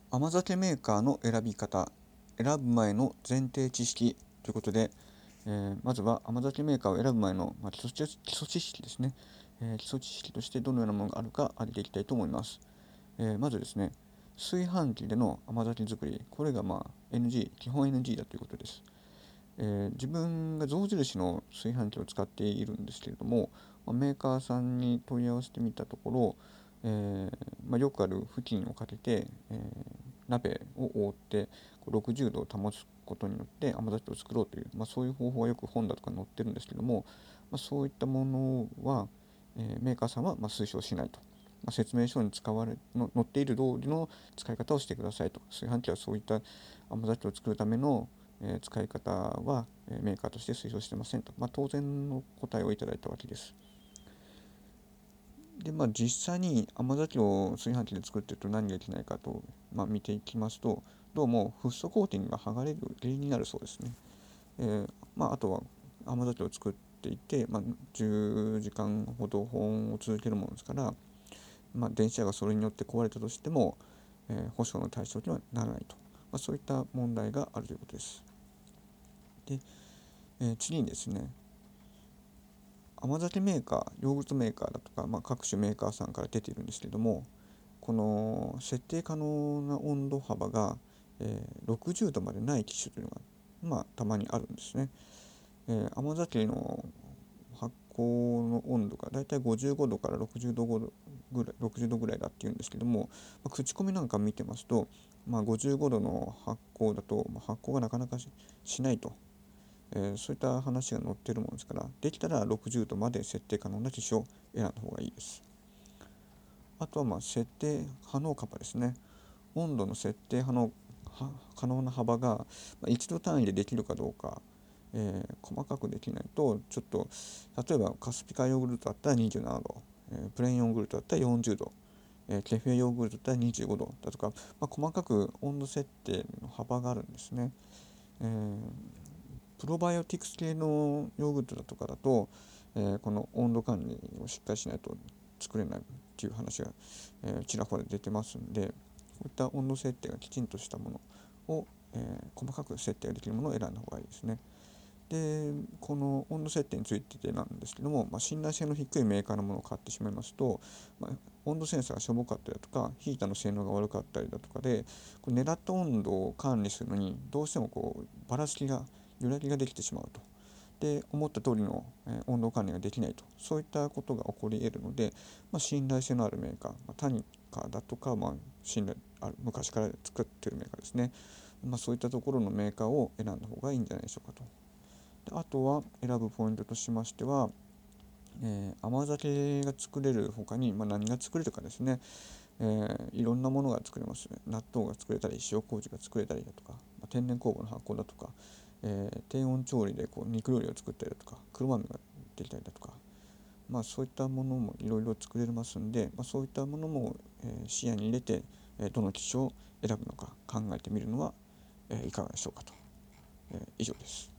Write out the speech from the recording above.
甘酒メーカーの選び方、選ぶ前の前提知識ということで、まずは甘酒メーカーを選ぶ前の、基礎知識ですね、基礎知識としてどのようなものがあるか挙げていきたいと思います。まずですね、炊飯器での甘酒作り、これがNG、基本 NG だということです。自分が象印の炊飯器を使っているんですけれども、メーカーさんに問い合わせてみたところ、よくある布巾をかけて、鍋を覆って60度を保つことによって甘酒を作ろうという、そういう方法がよく本だとか載ってるんですけども、そういったものは、メーカーさんは推奨しないと。説明書に載っている通りの使い方をしてくださいと。炊飯器はそういった甘酒を作るための使い方はメーカーとして推奨してませんと、当然の答えをいただいたわけです。で、実際に甘酒を炊飯器で作っていると何がいけないかと、見ていきますと、どうもフッ素コーティングが剥がれる原因になるそうですね。あとは甘酒を作っていて、10時間ほど保温を続けるものですから、電子屋がそれによって壊れたとしても、保証の対象にはならないと、そういった問題があるということです。で、次にですね、甘酒メーカー、ヨーグルトメーカーだとか、各種メーカーさんから出ているんですけども、この設定可能な温度幅が、60度までない機種というのが、たまにあるんですね。甘酒の発酵の温度がだいたい55度から60度ぐらい、60度ぐらいだっていうんですけども、口コミなんか見てますと、55度の発酵だと、発酵がなかなかしないと、そういった話が載っているものですから、できたら60度まで設定可能な機種を選んだ方がいいです。あとは設定可能幅ですね。温度の設定可能な幅が1度単位でできるかどうか、細かくできないとちょっと、例えばカスピカヨーグルトだったら27度、プレーンヨーグルトだったら40度、ケフェヨーグルトだったら25度だとか、細かく温度設定の幅があるんですね。えープロバイオティクス系のヨーグルトだとかだと、この温度管理をしっかりしないと作れないっていう話が、ちらほら出てますんで、こういった温度設定がきちんとしたものを、細かく設定ができるものを選んだ方がいいですね。で、この温度設定についてなんですけども、信頼性の低いメーカーのものを買ってしまいますと、温度センサーがしょぼかったりだとか、ヒーターの性能が悪かったりだとかで、こう狙った温度を管理するのにどうしてもばらつきが、揺らぎができてしまうと。で、思った通りの温度管理ができないと、そういったことが起こり得るので、信頼性のあるメーカー、タニカだとか、信頼ある昔から作っているメーカーですね、そういったところのメーカーを選んだ方がいいんじゃないでしょうかと。で、あとは選ぶポイントとしましては、甘酒が作れる他に、何が作れるかですね。いろんなものが作れますね。納豆が作れたり、塩麹が作れたりだとか、天然酵母の発酵だとか、低温調理で肉料理を作ったりだとか、黒豆ができたりだとか、そういったものもいろいろ作れますんで、そういったものも、視野に入れて、どの機種を選ぶのか考えてみるのは、いかがでしょうかと。以上です。